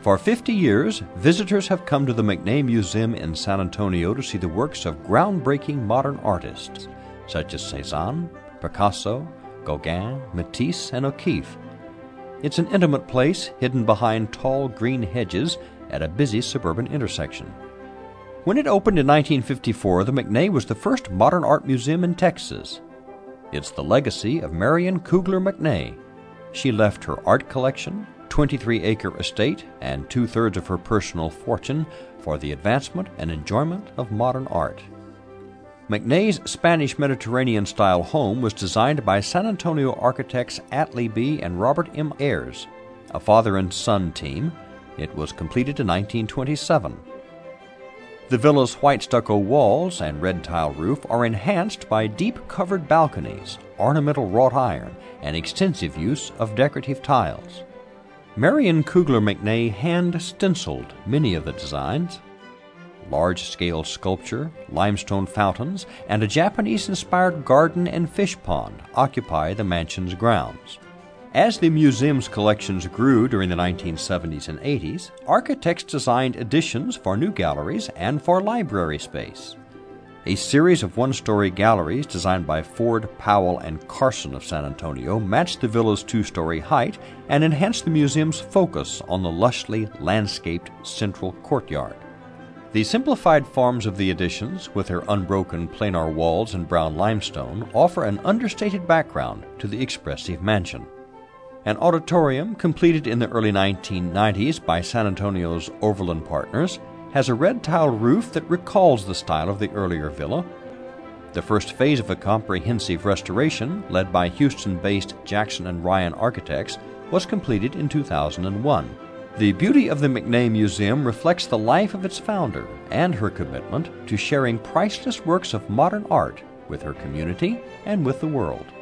For 50 years, visitors have come to the McNay Museum in San Antonio to see the works of groundbreaking modern artists, such as Cézanne, Picasso, Gauguin, Matisse, and O'Keeffe. It's an intimate place hidden behind tall green hedges at a busy suburban intersection. When it opened in 1954, the McNay was the first modern art museum in Texas. It's the legacy of Marion Kugler McNay. She left her art collection, 23-acre estate, and 2/3 of her personal fortune for the advancement and enjoyment of modern art. McNay's Spanish Mediterranean-style home was designed by San Antonio architects Atlee B. and Robert M. Ayers, a father and son team. It was completed in 1927. The villa's white stucco walls and red tile roof are enhanced by deep covered balconies, ornamental wrought iron, and extensive use of decorative tiles. Marion Kugler McNay hand-stenciled many of the designs. Large-scale sculpture, limestone fountains, and a Japanese-inspired garden and fish pond occupy the mansion's grounds. As the museum's collections grew during the 1970s and 80s, architects designed additions for new galleries and for library space. A series of one-story galleries designed by Ford, Powell, and Carson of San Antonio matched the villa's 2-story height and enhanced the museum's focus on the lushly landscaped central courtyard. The simplified forms of the additions, with their unbroken planar walls and brown limestone, offer an understated background to the expressive mansion. An auditorium, completed in the early 1990s by San Antonio's Overland Partners, has a red tile roof that recalls the style of the earlier villa. The first phase of a comprehensive restoration, led by Houston-based Jackson and Ryan Architects, was completed in 2001. The beauty of the McNay Museum reflects the life of its founder and her commitment to sharing priceless works of modern art with her community and with the world.